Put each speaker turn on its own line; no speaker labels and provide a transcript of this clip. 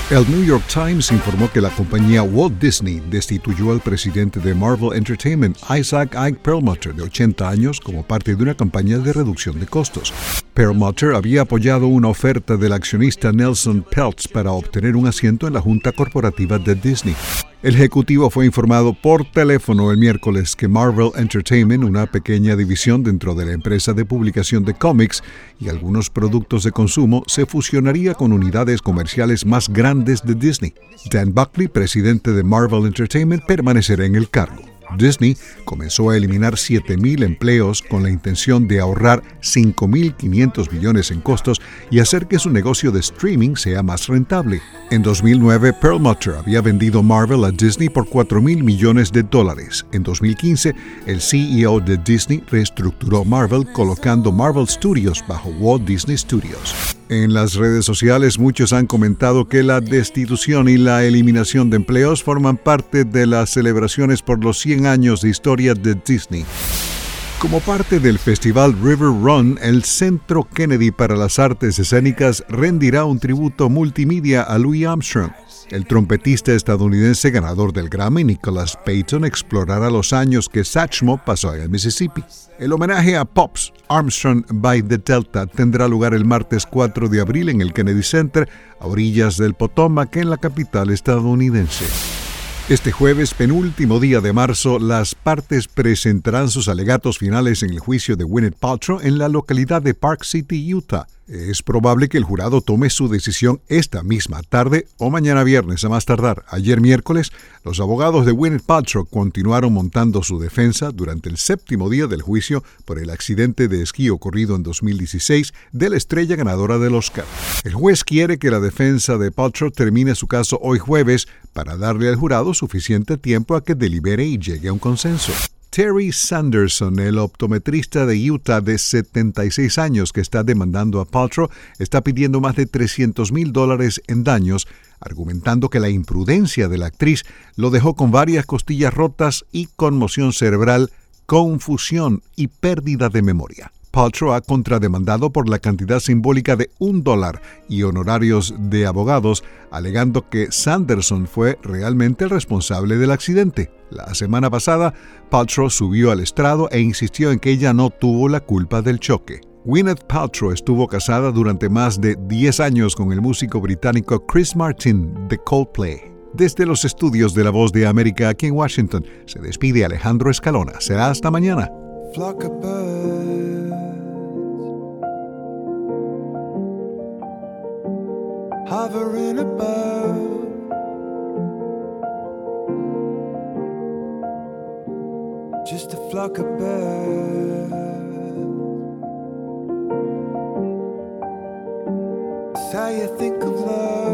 El New York Times informó que la compañía Walt Disney destituyó al presidente de Marvel Entertainment, Isaac Ike Perlmutter, de 80 años, como parte de una campaña de reducción de costos. Perlmutter había apoyado una oferta del accionista Nelson Peltz para obtener un asiento en la junta corporativa de Disney. El ejecutivo fue informado por teléfono el miércoles que Marvel Entertainment, una pequeña división dentro de la empresa de publicación de cómics y algunos productos de consumo, se fusionaría con unidades comerciales más grandes de Disney. Dan Buckley, presidente de Marvel Entertainment, permanecerá en el cargo. Disney comenzó a eliminar 7,000 empleos con la intención de ahorrar 5.500 millones en costos y hacer que su negocio de streaming sea más rentable. En 2009, Perlmutter había vendido Marvel a Disney por $4,000 millones. En 2015, el CEO de Disney reestructuró Marvel colocando Marvel Studios bajo Walt Disney Studios. En las redes sociales, muchos han comentado que la destitución y la eliminación de empleos forman parte de las celebraciones por los 100 años de historia de Disney. Como parte del festival River Run, el Centro Kennedy para las Artes Escénicas rendirá un tributo multimedia a Louis Armstrong. El trompetista estadounidense ganador del Grammy, Nicholas Payton, explorará los años que Satchmo pasó en el Mississippi. El homenaje a Pops, Armstrong by the Delta, tendrá lugar el martes 4 de abril en el Kennedy Center, a orillas del Potomac, en la capital estadounidense. Este jueves, penúltimo día de marzo, las partes presentarán sus alegatos finales en el juicio de Gwyneth Paltrow en la localidad de Park City, Utah. Es probable que el jurado tome su decisión esta misma tarde o mañana viernes a más tardar. Ayer miércoles, los abogados de Gwyneth Paltrow continuaron montando su defensa durante el 7º día del juicio por el accidente de esquí ocurrido en 2016 de la estrella ganadora del Oscar. El juez quiere que la defensa de Paltrow termine su caso hoy jueves para darle al jurado suficiente tiempo a que delibere y llegue a un consenso. Terry Sanderson, el optometrista de Utah de 76 años que está demandando a Paltrow, está pidiendo más de $300,000 en daños, argumentando que la imprudencia de la actriz lo dejó con varias costillas rotas y conmoción cerebral, confusión y pérdida de memoria. Paltrow ha contrademandado por la cantidad simbólica de $1 y honorarios de abogados, alegando que Sanderson fue realmente el responsable del accidente. La semana pasada, Paltrow subió al estrado e insistió en que ella no tuvo la culpa del choque. Gwyneth Paltrow estuvo casada durante más de 10 años con el músico británico Chris Martin de Coldplay. Desde los estudios de La Voz de América aquí en Washington, se despide Alejandro Escalona. Será hasta mañana.
Flock of birds hovering above, just a flock of birds. It's how you think of love.